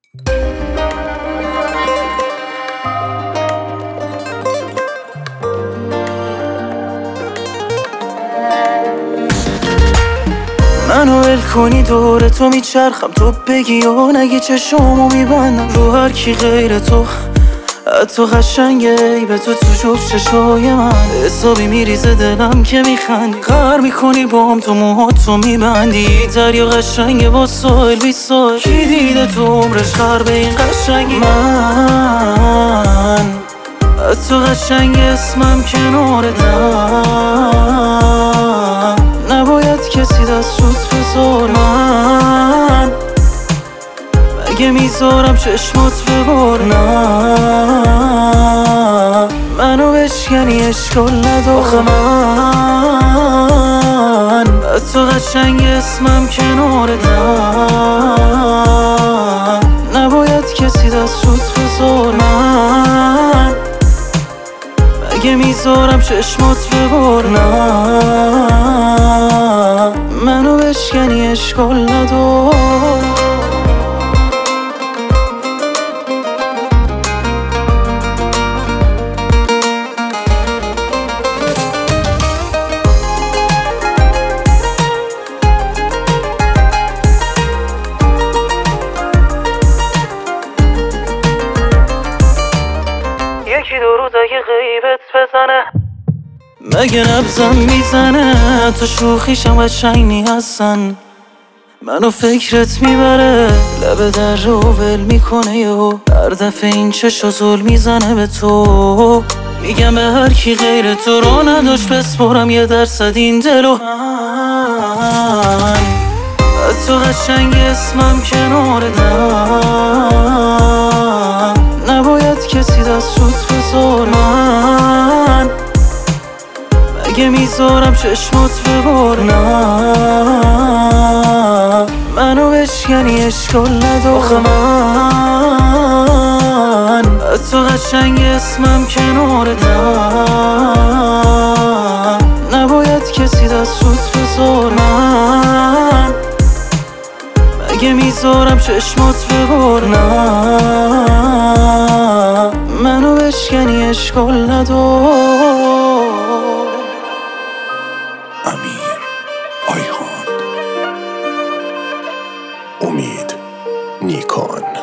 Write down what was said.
منو ول کنی دور تو میچرخم، تو بگی و نگی چشمو میبندم رو هر کی غیر تو. حتی قشنگه به تو جفت چشای من، حسابی میریزه دلم که میخندی. غر میکنی بام تو موهاتو میبندی، دریا قشنگه با سایل بی سایل. کی دیده تو عمرش غر به این قشنگی؟ من حتی قشنگ اسمم کنارتم، نباید کسی دست روت بذاره. من مگه میذارم چشمات بباره؟ نه منو بشکنی اشکال نداره. آخه من حتی قشنگ اسمم کنارتم، نباید کسی دست روت بذاره. من مگه میذارم چشمات بباره؟ نه منو بشکنی اشکال نداره. یکی دو روز اگه غیبت بزنه، مگه نبزم میزنه؟ تو شوخیشم قشنگ هستن، منو فکرت میبره. لب در رو ول میکنه یهو، هر دفعه این چشو زل میزنه به تو. میگم به هر کی غیر تو رو نداشت بسپرم 1% این دلو. من حتی قشنگ اسمم کنارتم، نباید کسی دست روت بذاره. من مگه میذارم چشمات بباره؟ نه منو بشکنی اشکال نداره. آخه من حتی قشنگ اسمم کنارتم، نباید کسی دست روت بذاره. من مگه میذارم چشمات بباره؟ نه منو بشکنی اشکال نداره. امیر آیخان، امید نیکان.